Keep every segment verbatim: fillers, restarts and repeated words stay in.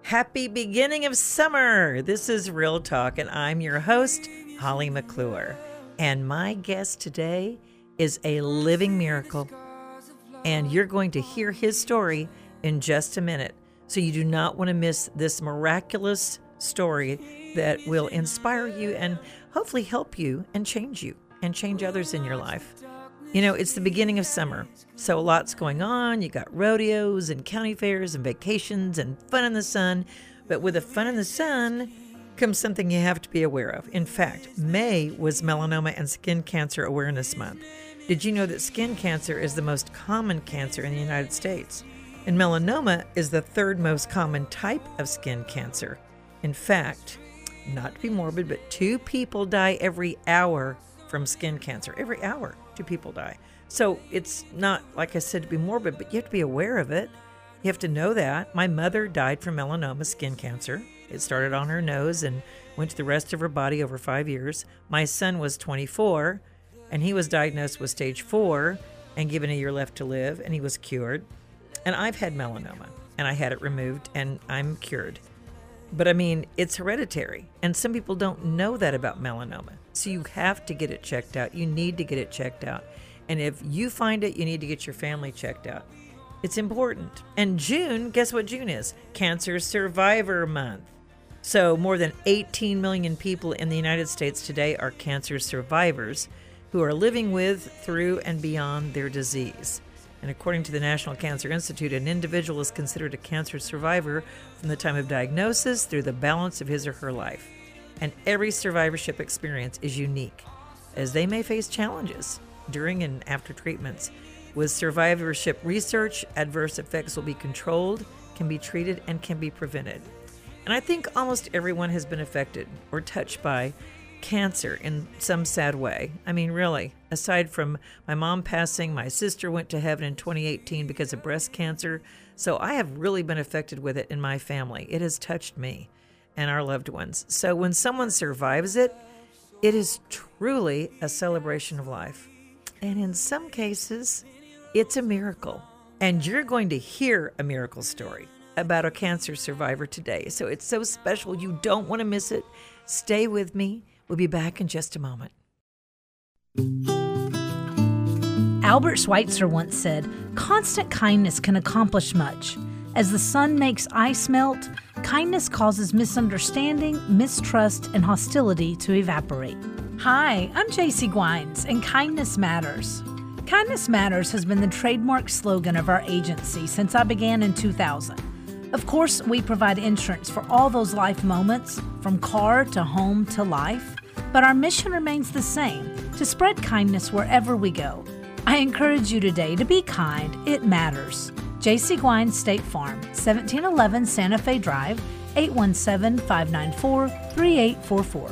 Happy beginning of summer. This is Real Talk, and I'm your host, Holly McClure. And my guest today is a living miracle, and you're going to hear his story in just a minute. So you do not want to miss this miraculous story that will inspire you and hopefully help you and change you and change others in your life. You know, it's the beginning of summer, so a lot's going on. You got rodeos and county fairs and vacations and fun in the sun. But with the fun in the sun comes something you have to be aware of. In fact, May was Melanoma and Skin Cancer Awareness Month. Did you know that skin cancer is the most common cancer in the United States? And melanoma is the third most common type of skin cancer. In fact, not to be morbid, but two people die every hour from skin cancer. Every hour, two people die. So it's not, like I said, to be morbid, but you have to be aware of it. You have to know that. My mother died from melanoma skin cancer. It started on her nose and went to the rest of her body over five years. My son was twenty-four, and he was diagnosed with stage four and given a year left to live, and he was cured. And I've had melanoma, and I had it removed, and I'm cured. But I mean, it's hereditary, and some people don't know that about melanoma. So you have to get it checked out. You need to get it checked out. And if you find it, you need to get your family checked out. It's important. And June, guess what June is? Cancer Survivor Month. So more than eighteen million people in the United States today are cancer survivors who are living with, through, and beyond their disease. And according to the National Cancer Institute, an individual is considered a cancer survivor from the time of diagnosis through the balance of his or her life. And every survivorship experience is unique, as they may face challenges during and after treatments. With survivorship research, adverse effects will be controlled, can be treated, and can be prevented. And I think almost everyone has been affected or touched by cancer in some sad way. I mean, really, aside from my mom passing, my sister went to heaven in twenty eighteen because of breast cancer. So I have really been affected with it in my family. It has touched me and our loved ones. So when someone survives it, it is truly a celebration of life. And in some cases, it's a miracle. And you're going to hear a miracle story about a cancer survivor today. So it's so special. You don't want to miss it. Stay with me. We'll be back in just a moment. Albert Schweitzer once said, "Constant kindness can accomplish much. As the sun makes ice melt, kindness causes misunderstanding, mistrust, and hostility to evaporate." Hi, I'm J C Gwines, and Kindness Matters. Kindness Matters has been the trademark slogan of our agency since I began in two thousand. Of course, we provide insurance for all those life moments, from car to home to life, but our mission remains the same, to spread kindness wherever we go. I encourage you today to be kind. It matters. J C Gwines State Farm, seventeen eleven Santa Fe Drive, eight one seven, five nine four, three eight four four.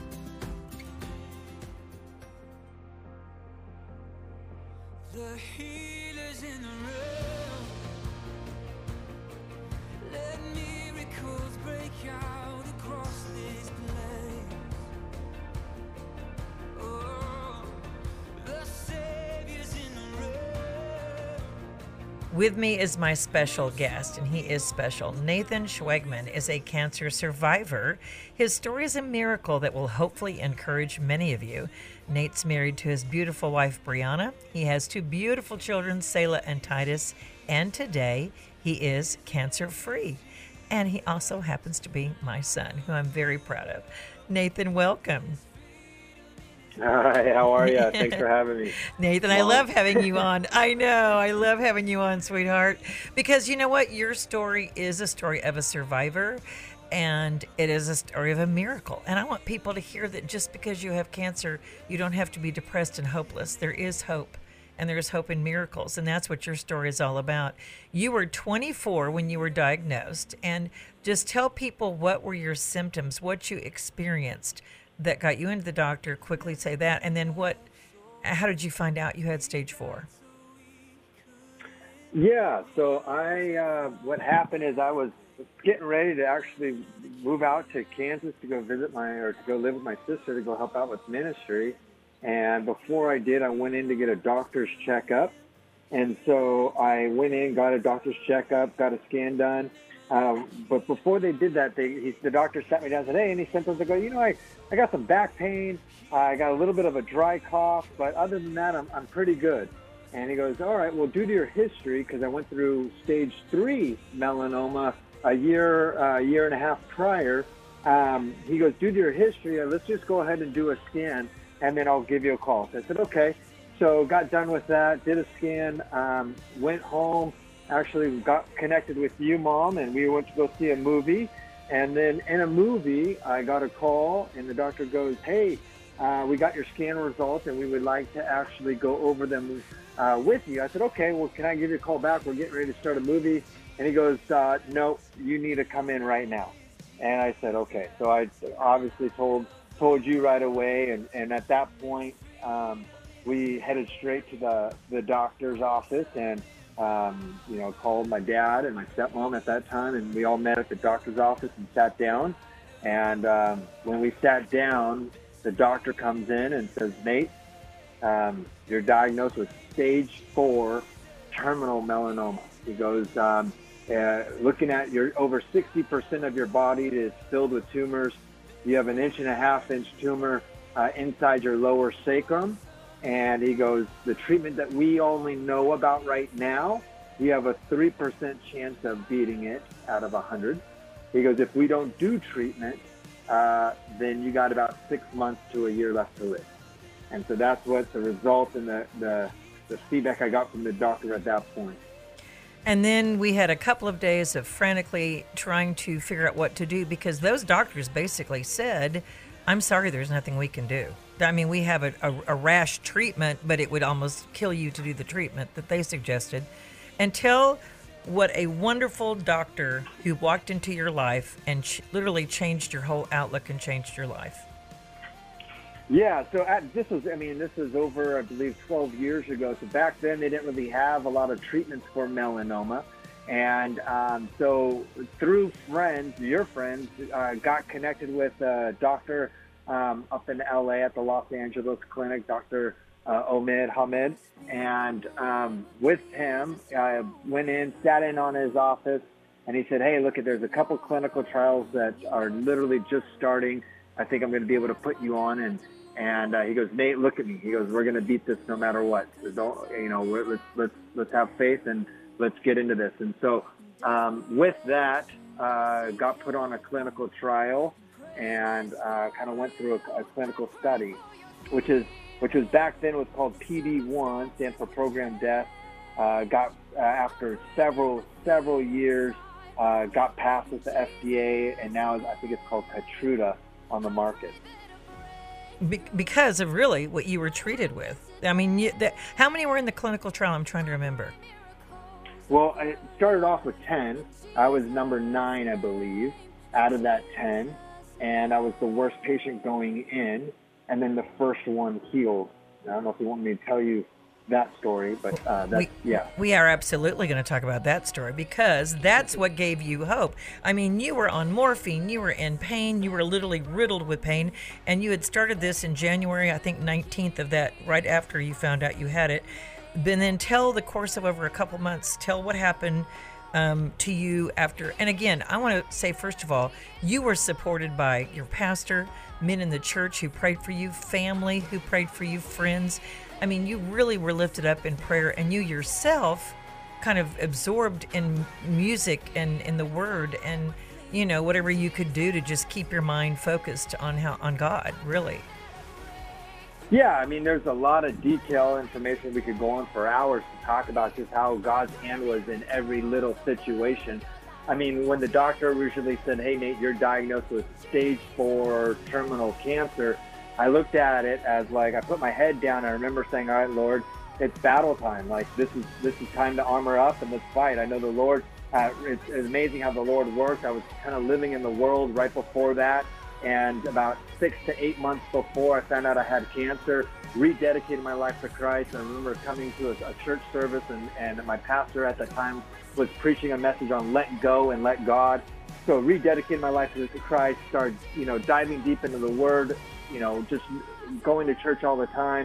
With me is my special guest, and he is special. Nathan Schwegman is a cancer survivor. His story is a miracle that will hopefully encourage many of you. Nate's married to his beautiful wife, Brianna. He has two beautiful children, Selah and Titus, and today he is cancer-free. And he also happens to be my son, who I'm very proud of. Nathan, welcome. Hi, how are you? Thanks for having me. Nathan, Mom. I love having you on. I know. I love having you on, sweetheart. Because you know what? Your story is a story of a survivor, and it is a story of a miracle. And I want people to hear that just because you have cancer, you don't have to be depressed and hopeless. There is hope, and there is hope in miracles, and that's what your story is all about. You were twenty-four when you were diagnosed, and just tell people what were your symptoms, what you experienced that got you into the doctor. Quickly say that, and then what, how did you find out you had stage four? Yeah, so I, uh, what happened is I was getting ready to actually move out to Kansas to go visit my, or to go live with my sister to go help out with ministry. And before I did, I went in to get a doctor's checkup. And so I went in, got a doctor's checkup, got a scan done. Um, but before they did that, they, he, the doctor sat me down and said, hey, any symptoms? I go, you know, I, I got some back pain. I got a little bit of a dry cough, but other than that, I'm, I'm pretty good. And he goes, all right, well, due to your history, because I went through stage three melanoma a year, uh, year and a half prior, um, he goes, due to your history, uh, let's just go ahead and do a scan, and then I'll give you a call. So I said, okay. So got done with that, did a scan, um, went home, actually got connected with you, Mom, and we went to go see a movie. And then in a movie, I got a call, and the doctor goes, hey, uh, we got your scan results, and we would like to actually go over them uh, with you. I said, okay, well, can I give you a call back? We're getting ready to start a movie. And he goes, uh, no, you need to come in right now. And I said, okay. So I obviously told told you right away, and, and at that point, um, we headed straight to the, the doctor's office, and Um, you know, called my dad and my stepmom at that time, and we all met at the doctor's office and sat down. And um, when we sat down, the doctor comes in and says, Nate, um, you're diagnosed with stage four terminal melanoma. He goes, um, uh, looking at your over sixty percent of your body is filled with tumors. You have an inch and a half inch tumor uh, inside your lower sacrum. And he goes, the treatment that we only know about right now, you have a three percent chance of beating it out of one hundred. He goes, if we don't do treatment, uh, then you got about six months to a year left to live. And so that's what the result and the, the, the feedback I got from the doctor at that point. And then we had a couple of days of frantically trying to figure out what to do, because those doctors basically said, I'm sorry, there's nothing we can do. I mean, we have a, a, a rash treatment, but it would almost kill you to do the treatment that they suggested. And tell what a wonderful doctor who walked into your life and ch- literally changed your whole outlook and changed your life. Yeah, so at, this was, I mean, this was over, I believe, twelve years ago. So back then, they didn't really have a lot of treatments for melanoma. And um, so through friends, your friends, uh, got connected with a doctor um, up in L A at the Los Angeles clinic, Doctor Uh, Omid Hamid. And um, with him, I went in, sat in on his office, and he said, hey, look, there's a couple clinical trials that are literally just starting. I think I'm going to be able to put you on. And and uh, he goes, Nate, look at me. He goes, we're going to beat this no matter what. So don't, you know, we're, let's let's let's have faith and let's get into this. And so um, with that, uh, got put on a clinical trial and uh, kind of went through a, a clinical study, which is which was back then was called P D one, stands for Program Death. Uh, got uh, after several several years, uh, got passed with the F D A, and now I think it's called Keytruda on the market. Be- because of really what you were treated with. I mean, you, the, how many were in the clinical trial? I'm trying to remember. Well, it started off with ten. I was number nine, I believe, out of that ten. And I was the worst patient going in. And then the first one healed. I don't know if you want me to tell you that story, but uh, that's, we, yeah. We are absolutely going to talk about that story, because that's what gave you hope. I mean, you were on morphine, you were in pain, you were literally riddled with pain, and you had started this in January, I think nineteenth of that, right after you found out you had it. And then tell the course of over a couple months, tell what happened um, to you after. And again, I want to say, first of all, you were supported by your pastor, men in the church who prayed for you, family who prayed for you, friends. I mean, you really were lifted up in prayer, and you yourself kind of absorbed in music and in the word and, you know, whatever you could do to just keep your mind focused on how on God, really. Yeah, I mean, there's a lot of detail information we could go on for hours to talk about just how God's hand was in every little situation. I mean, when the doctor originally said, hey, Nate, you're diagnosed with stage four terminal cancer, I looked at it as like, I put my head down. I remember saying, all right, Lord, it's battle time. Like, this is this is time to armor up and let's fight. I know the Lord, uh, it's, it's amazing how the Lord works. I was kind of living in the world right before that. And about six to eight months before I found out I had cancer, rededicated my life to Christ. I remember coming to a, a church service, and, and my pastor at the time was preaching a message on let go and let God. So rededicated my life to Christ, started, you know, diving deep into the Word, you know, just going to church all the time.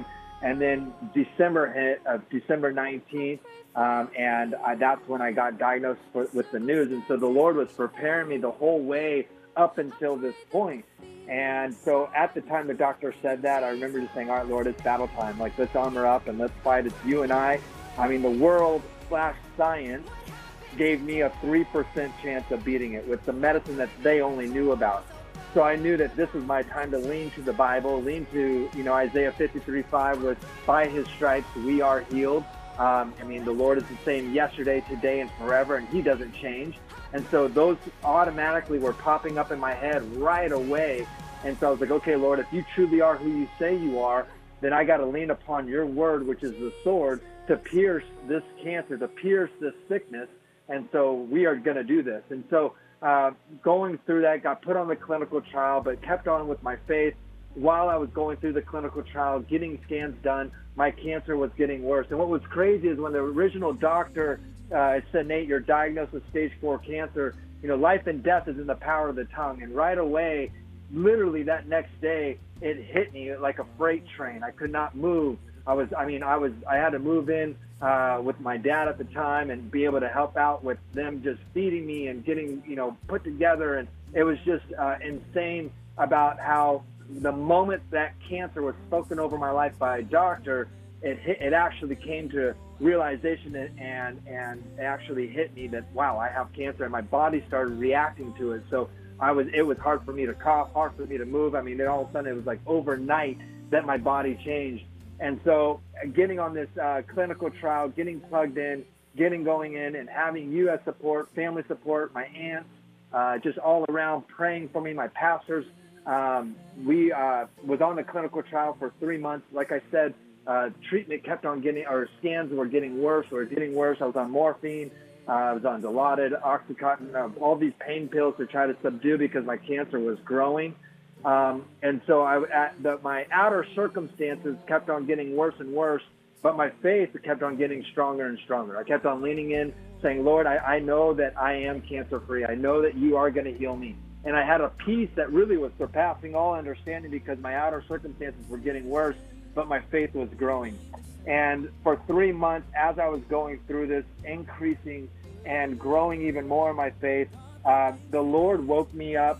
And then December hit, uh, December nineteenth, um, and I, that's when I got diagnosed for, with the news. And so the Lord was preparing me the whole way up until this point. And so at the time the doctor said that, I remember just saying, all right, Lord, it's battle time. Like, let's armor up and let's fight. It's you and I. I mean, the world slash science gave me a three percent chance of beating it with the medicine that they only knew about. So I knew that this was my time to lean to the Bible, lean to, you know, Isaiah fifty-three five was, by his stripes we are healed. Um, I mean, the Lord is the same yesterday, today, and forever, and he doesn't change. And so those automatically were popping up in my head right away. And so I was like, okay, Lord, if you truly are who you say you are, then I got to lean upon your word, which is the sword, to pierce this cancer, to pierce this sickness. And so we are going to do this. And so uh, going through that, got put on the clinical trial, but kept on with my faith. While I was going through the clinical trial, getting scans done, my cancer was getting worse. And what was crazy is when the original doctor uh, said, Nate, you're diagnosed with stage four cancer, you know, life and death is in the power of the tongue. And right away, literally that next day, it hit me like a freight train. I could not move. I was, I mean, I was, I had to move in uh, with my dad at the time and be able to help out with them just feeding me and getting, you know, put together. And it was just uh, insane about how the moment that cancer was spoken over my life by a doctor, it hit, it actually came to realization and, and, and actually hit me that, wow, I have cancer, and my body started reacting to it. So I was, it was hard for me to cough, hard for me to move. I mean, then all of a sudden it was like overnight that my body changed. And so getting on this uh, clinical trial, getting plugged in, getting going in, and having you as support, family support, my aunts, uh, just all around praying for me, my pastors. Um, we uh, was on the clinical trial for three months. Like I said, uh, treatment kept on getting, or scans were getting worse or getting worse. I was on morphine. Uh, I was on Dilaudid, Oxycontin, uh, all these pain pills to try to subdue because my cancer was growing. Um, and so I, at the, my outer circumstances kept on getting worse and worse, but my faith kept on getting stronger and stronger. I kept on leaning in, saying, Lord, I, I know that I am cancer-free. I know that you are going to heal me. And I had a peace that really was surpassing all understanding because my outer circumstances were getting worse, but my faith was growing. And for three months, as I was going through this, increasing and growing even more in my faith, uh, the Lord woke me up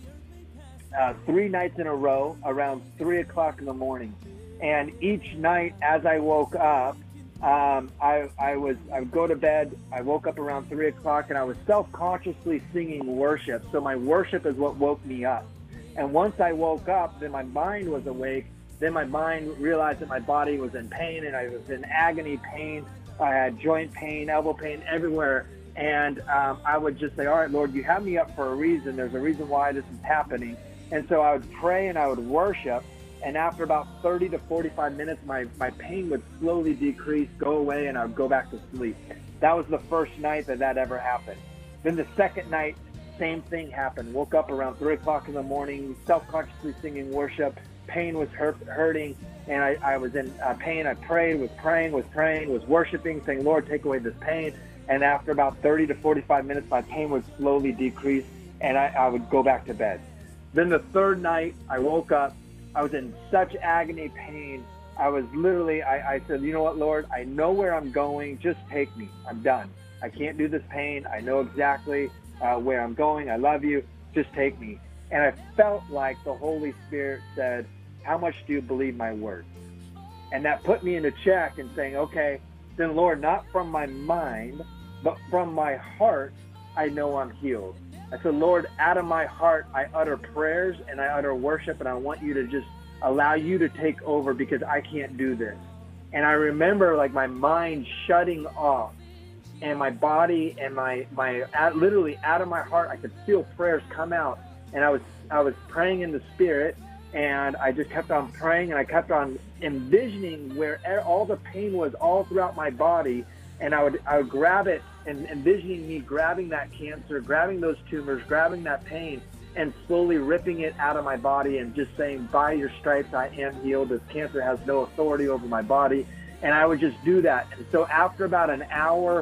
Uh, three nights in a row around three o'clock in the morning. And each night as I woke up, um, I, I was, I would go to bed. I woke up around three o'clock and I was self-consciously singing worship. So my worship is what woke me up. And once I woke up, then my mind was awake. Then my mind realized that my body was in pain and I was in agony pain. I had joint pain, elbow pain everywhere. And um, I would just say, all right, Lord, you have me up for a reason. There's a reason why this is happening. And so I would pray and I would worship, and after about thirty to forty-five minutes, my, my pain would slowly decrease, go away, and I would go back to sleep. That was the first night that that ever happened. Then the second night, same thing happened. Woke up around three o'clock in the morning, self-consciously singing worship. Pain was hurt, hurting, and I, I was in uh, pain. I prayed, was praying, was praying, was worshiping, saying, Lord, take away this pain. And after about thirty to forty-five minutes, my pain would slowly decrease, and I, I would go back to bed. Then the third night, I woke up. I was in such agony pain. I was literally, I, I said, you know what, Lord, I know where I'm going. Just take me. I'm done. I can't do this pain. I know exactly uh, where I'm going. I love you. Just take me. And I felt like the Holy Spirit said, how much do you believe my word? And that put me into check and saying, okay, then Lord, not from my mind, but from my heart, I know I'm healed. I said, Lord, out of my heart, I utter prayers and I utter worship, and I want you to just allow you to take over because I can't do this. And I remember like my mind shutting off and my body and my, my literally out of my heart, I could feel prayers come out. And I was, I was praying in the Spirit, and I just kept on praying, and I kept on envisioning where all the pain was all throughout my body. And I would, I would grab it, and envisioning me grabbing that cancer, grabbing those tumors, grabbing that pain, and slowly ripping it out of my body and just saying, by your stripes, I am healed. This cancer has no authority over my body. And I would just do that. And so after about an hour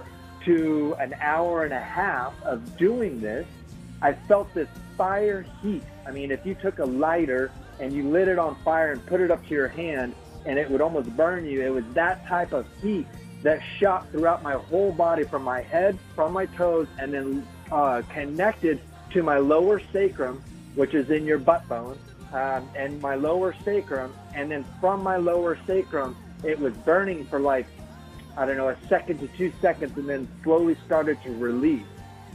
to an hour and a half of doing this, I felt this fire heat. I mean, if you took a lighter and you lit it on fire and put it up to your hand, and it would almost burn you. It was that type of heat that shot throughout my whole body, from my head, from my toes, and then uh, connected to my lower sacrum, which is in your butt bone, um, and my lower sacrum. And then from my lower sacrum, it was burning for like, I don't know, a second to two seconds, and then slowly started to release.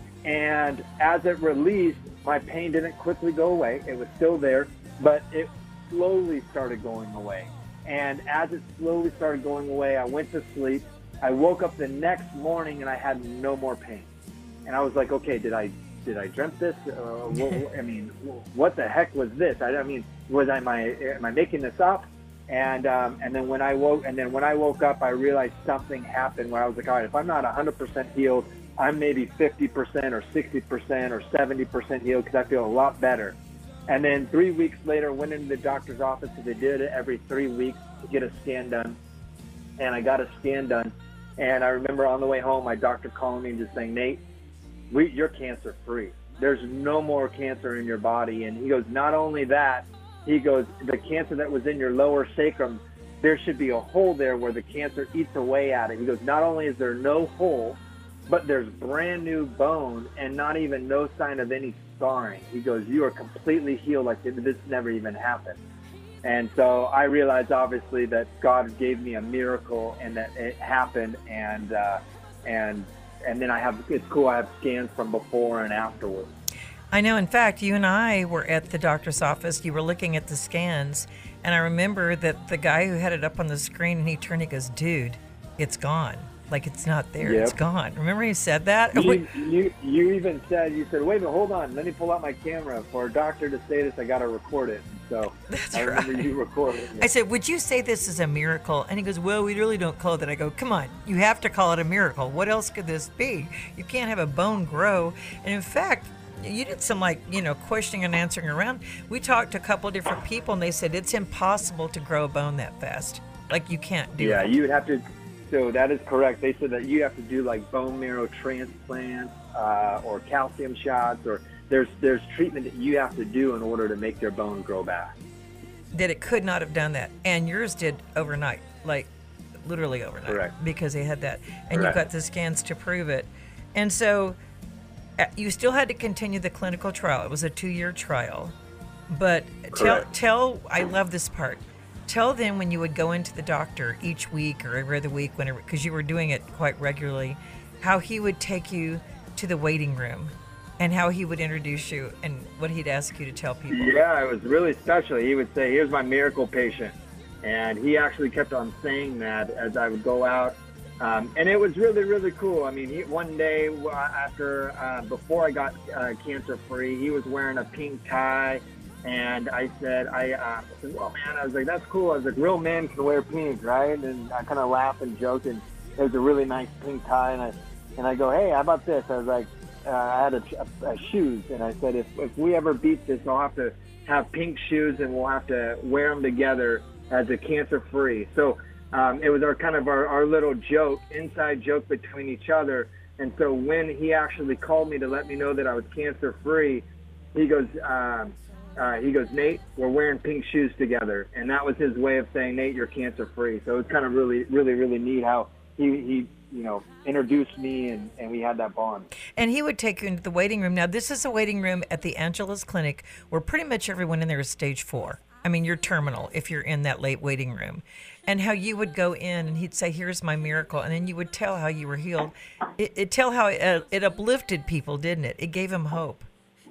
And as it released, my pain didn't quickly go away. It was still there, but it slowly started going away. And as it slowly started going away, I went to sleep. I woke up the next morning and I had no more pain. And I was like, okay, did I did I dream this? Uh, what, I mean, what the heck was this? I, I mean, was I am I am I making this up? And um, and then when I woke and then when I woke up, I realized something happened where I was like, all right, if I'm not one hundred percent healed, I'm maybe fifty percent or sixty percent or seventy percent healed, because I feel a lot better. And then three weeks later, went into the doctor's office, because they did it every three weeks to get a scan done. And I got a scan done. And I remember on the way home, my doctor calling me and just saying, Nate, we, you're cancer free. There's no more cancer in your body. And he goes, not only that, he goes, the cancer that was in your lower sacrum, there should be a hole there where the cancer eats away at it. He goes, not only is there no hole, but there's brand new bone and not even no sign of any scarring. He goes, you are completely healed, like this never even happened. And so I realized, obviously, that God gave me a miracle and that it happened. And uh, and and then I have, it's cool, I have scans from before and afterwards. I know. In fact, you and I were at the doctor's office. You were looking at the scans. And I remember that the guy who had it up on the screen, and he turned, he goes, dude, it's gone. Like, it's not there. Yep. It's gone. Remember he said that? You, you, you even said, you said, wait a minute, hold on. Let me pull out my camera. For a doctor to say this, I got to record it. So That's I remember right. you recorded it. I said, would you say this is a miracle? And he goes, well, we really don't call it that. I go, come on, you have to call it a miracle. What else could this be? You can't have a bone grow. And in fact, you did some, like, you know, questioning and answering around. We talked to a couple of different people, and they said it's impossible to grow a bone that fast. Like, you can't do yeah, it. Yeah, you would have to. So that is correct. They said that you have to do like bone marrow transplants uh, or calcium shots, or there's there's treatment that you have to do in order to make your bone grow back. That it could not have done that. And yours did overnight, like literally overnight. Correct. Because they had that. And Correct. you got the scans to prove it. And so uh, you still had to continue the clinical trial. It was a two-year trial. But tell, Correct. tell, I love this part. Tell them when you would go into the doctor each week or every other week, whenever, because you were doing it quite regularly, how he would take you to the waiting room and how he would introduce you and what he'd ask you to tell people. Yeah, it was really special. He would say, here's my miracle patient. And he actually kept on saying that as I would go out. Um, and it was really, really cool. I mean, he, one day after, uh, before I got uh, cancer free, he was wearing a pink tie. And I said, I, uh, I said, well, man, I was like, that's cool. I was like, real men can wear pink, right? And I kind of laughed and joked, and it was a really nice pink tie. And I, and I go, hey, how about this? I was like, uh, I had a, a, a shoes, and I said, if, if we ever beat this, I'll have to have pink shoes, and we'll have to wear them together as a cancer-free. So um, it was our kind of our, our little joke, inside joke between each other. And so when he actually called me to let me know that I was cancer-free, he goes, um, Uh, he goes, Nate, we're wearing pink shoes together. And that was his way of saying, Nate, you're cancer-free. So it's kind of really, really, really neat how he, he you know, introduced me, and, and we had that bond. And he would take you into the waiting room. Now, this is a waiting room at the Angeles Clinic where pretty much everyone in there is stage four. I mean, you're terminal if you're in that late waiting room. And how you would go in and he'd say, here's my miracle. And then you would tell how you were healed. It, it tell how it, uh, it uplifted people, didn't it? It gave them hope.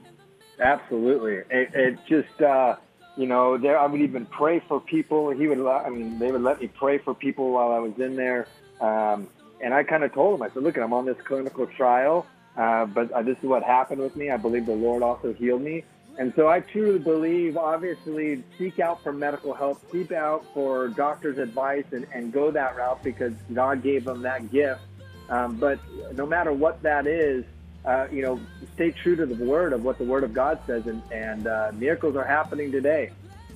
Absolutely. It, it just, uh, you know, there I would even pray for people. He would, I mean, they would let me pray for people while I was in there. Um, and I kind of told him, I said, look, I'm on this clinical trial, uh, but uh, this is what happened with me. I believe the Lord also healed me. And so I truly believe, obviously, seek out for medical help, seek out for doctor's advice, and, and go that route because God gave them that gift. Um, but no matter what that is, Uh, you know, stay true to the word of what the word of God says, and, and uh, miracles are happening today.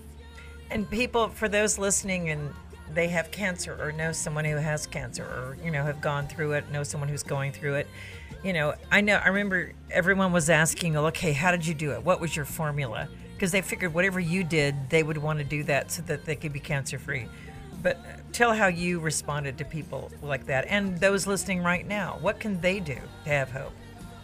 And people, for those listening and they have cancer or know someone who has cancer or, you know, have gone through it, know someone who's going through it, you know, I know, I remember everyone was asking, okay, how did you do it? What was your formula? Because they figured whatever you did, they would want to do that so that they could be cancer free. but tell how you responded to people like that, and those listening right now. What can they do to have hope?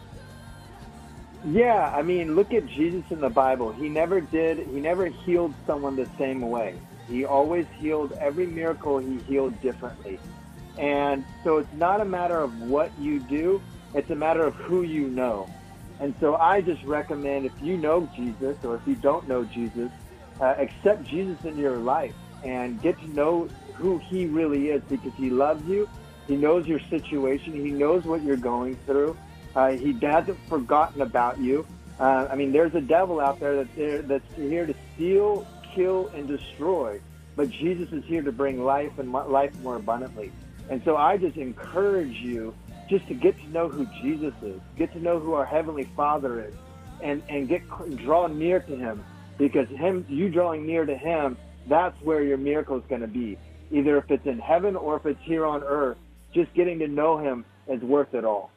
Yeah, I mean, look at Jesus in the Bible. He never did, he never healed someone the same way. He always healed, every miracle he healed differently. And so it's not a matter of what you do, it's a matter of who you know. And so I just recommend, if you know Jesus or if you don't know Jesus, uh, accept Jesus in your life and get to know who he really is, because he loves you. He knows your situation. He knows what you're going through. Uh, he hasn't forgotten about you. Uh, I mean, there's a devil out there that's, there that's here to steal, kill, and destroy. But Jesus is here to bring life and life more abundantly. And so I just encourage you just to get to know who Jesus is, get to know who our Heavenly Father is, and, and get draw near to him. Because him, you drawing near to him, that's where your miracle is going to be. Either if it's in heaven or if it's here on earth, just getting to know him is worth it all.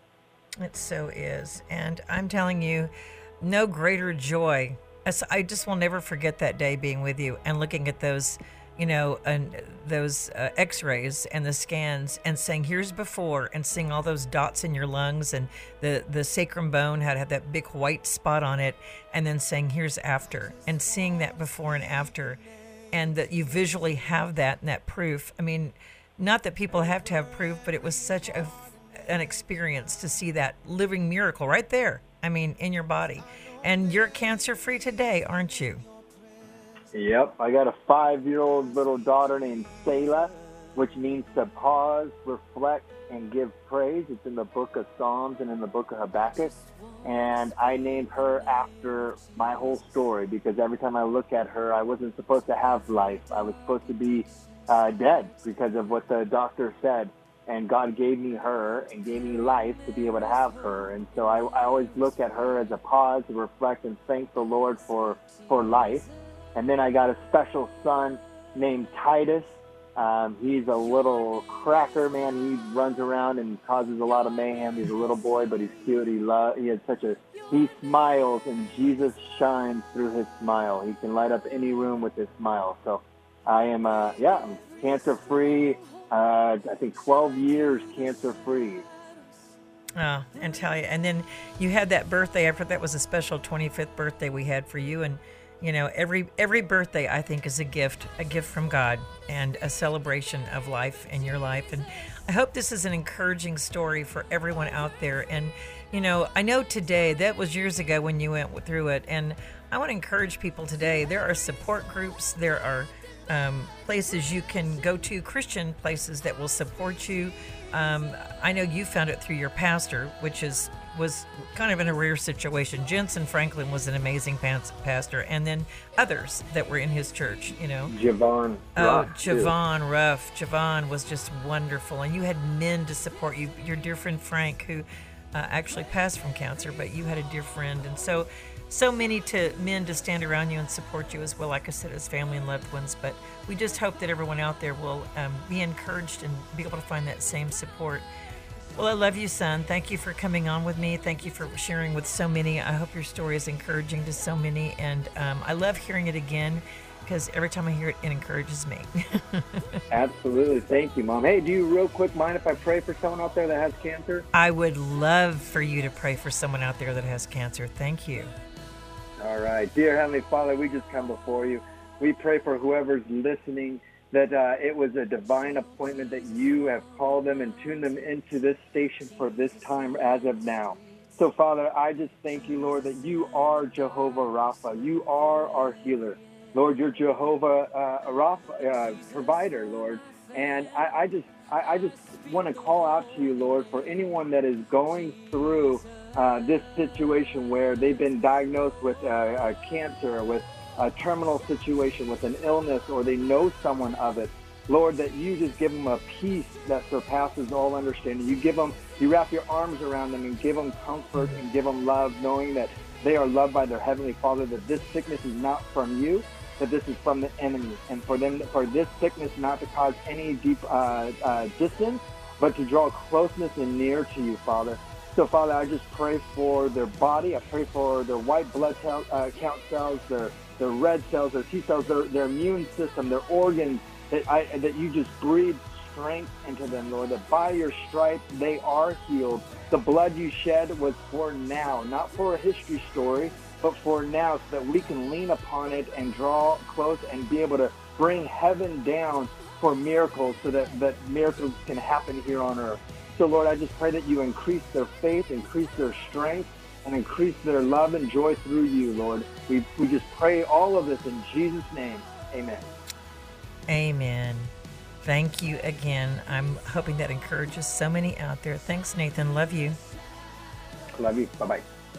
It so is. And I'm telling you, no greater joy. As I just will never forget that day being with you and looking at those, you know, and those uh, x-rays and the scans and saying, here's before, and seeing all those dots in your lungs, and the, the sacrum bone had, had that big white spot on it, and then saying, here's after, and seeing that before and after, and that you visually have that and that proof. I mean, not that people have to have proof, but it was such a an experience to see that living miracle right there. I mean, in your body. And you're cancer-free today, aren't you? Yep. I got a five-year-old little daughter named Selah, which means to pause, reflect, and give praise. It's in the book of Psalms and in the book of Habakkuk. And I named her after my whole story, because every time I look at her, I wasn't supposed to have life. I was supposed to be uh, dead because of what the doctor said. And God gave me her and gave me life to be able to have her. And so I, I always look at her as a pause to reflect and thank the Lord for, for life. And then I got a special son named Titus. Um, he's a little cracker, man. He runs around and causes a lot of mayhem. He's a little boy, but he's cute. He lo- he has such a, he smiles, and Jesus shines through his smile. He can light up any room with his smile. So I am, uh, yeah, I'm cancer-free. Uh, I think twelve years cancer-free. Oh, and tell you, and then you had that birthday after that was a special twenty-fifth birthday we had for you. And, you know, every every birthday, I think, is a gift, a gift from God and a celebration of life in your life. And I hope this is an encouraging story for everyone out there. And, you know, I know today, that was years ago when you went through it. And I want to encourage people today. There are support groups. There are Um, places you can go to, Christian places that will support you. Um, I know you found it through your pastor, which is was kind of in a rare situation. Jensen Franklin was an amazing pants, pastor, and then others that were in his church, you know. Javon. Oh, Ruff, Javon too. Ruff. Javon was just wonderful. And you had men to support you. Your dear friend Frank, who uh, actually passed from cancer, but you had a dear friend. And so So many to men to stand around you and support you as well, like I said, as family and loved ones. But we just hope that everyone out there will um, be encouraged and be able to find that same support. Well, I love you, son. Thank you for coming on with me. Thank you for sharing with so many. I hope your story is encouraging to so many. And um, I love hearing it again, because every time I hear it, it encourages me. Absolutely. Thank you, Mom. Hey, do you real quick mind if I pray for someone out there that has cancer? I would love for you to pray for someone out there that has cancer. Thank you. All right. Dear Heavenly Father, we just come before you. We pray for whoever's listening, that uh, it was a divine appointment, that you have called them and tuned them into this station for this time as of now. So, Father, I just thank you, Lord, that you are Jehovah Rapha. You are our healer. Lord, you're Jehovah uh, Rapha, uh, provider, Lord. And I, I just I, I just want to call out to you, Lord, for anyone that is going through Uh, this situation where they've been diagnosed with uh, uh, cancer, with a terminal situation, with an illness, or they know someone of it. Lord, that you just give them a peace that surpasses all understanding. You give them, you wrap your arms around them and give them comfort and give them love, knowing that they are loved by their Heavenly Father, that this sickness is not from you, that this is from the enemy. And for them, for this sickness not to cause any deep uh, uh, distance, but to draw closeness and near to you, Father. So, Father, I just pray for their body. I pray for their white blood cell, uh, count cells, their, their red cells, their T cells, their, their immune system, their organs, that I that you just breathe strength into them, Lord, that by your stripes they are healed. The blood you shed was for now, not for a history story, but for now, so that we can lean upon it and draw close and be able to bring heaven down for miracles, so that, that miracles can happen here on earth. So, Lord, I just pray that you increase their faith, increase their strength, and increase their love and joy through you, Lord. We, we just pray all of this in Jesus' name. Amen. Amen. Thank you again. I'm hoping that encourages so many out there. Thanks, Nathan. Love you. Love you. Bye-bye.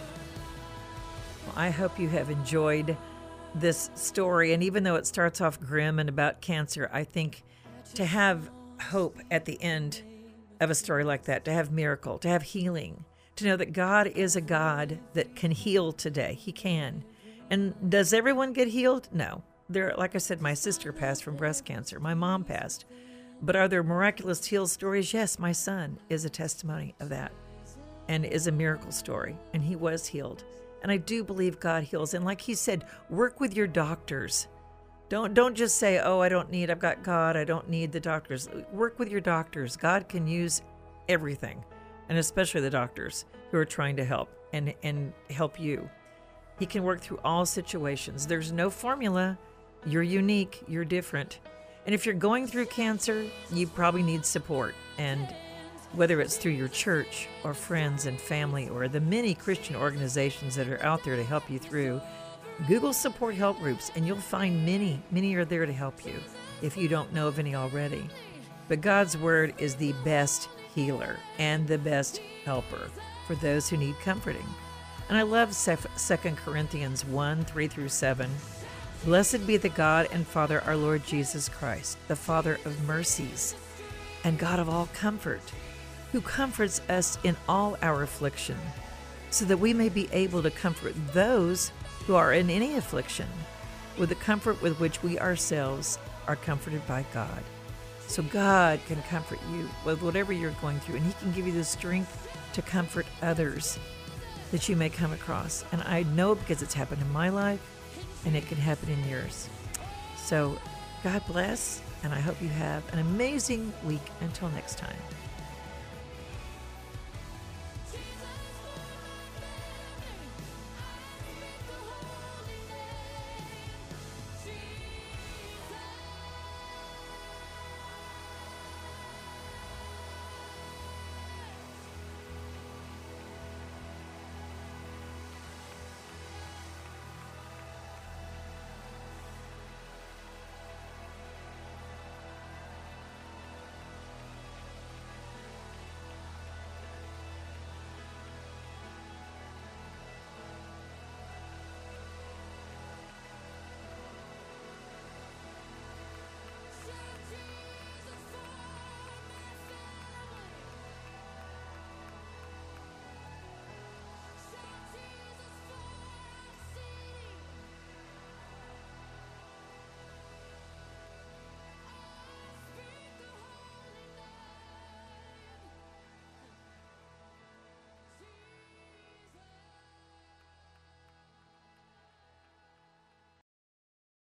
Well, I hope you have enjoyed this story. And even though it starts off grim and about cancer, I think to have hope at the end of a story like that, to have miracle, to have healing, to know that God is a God that can heal today. He can. And does everyone get healed? No. There, like I said, my sister passed from breast cancer. My mom passed. But are there miraculous heal stories? Yes, my son is a testimony of that and is a miracle story. And he was healed. And I do believe God heals. And like he said, work with your doctors. Don't don't just say, oh, I don't need, I've got God, I don't need the doctors. Work with your doctors. God can use everything, and especially the doctors who are trying to help and, and help you. He can work through all situations. There's no formula. You're unique. You're different. And if you're going through cancer, you probably need support. And whether it's through your church or friends and family or the many Christian organizations that are out there to help you through, Google support help groups, and you'll find many, many are there to help you if you don't know of any already. But God's Word is the best healer and the best helper for those who need comforting. And I love Second Corinthians one, three through seven. Blessed be the God and Father, our Lord Jesus Christ, the Father of mercies and God of all comfort, who comforts us in all our affliction, so that we may be able to comfort those who are in any affliction with the comfort with which we ourselves are comforted by God. So God can comfort you with whatever you're going through, and he can give you the strength to comfort others that you may come across. And I know because it's happened in my life, and it can happen in yours. So God bless, and I hope you have an amazing week. Until next time.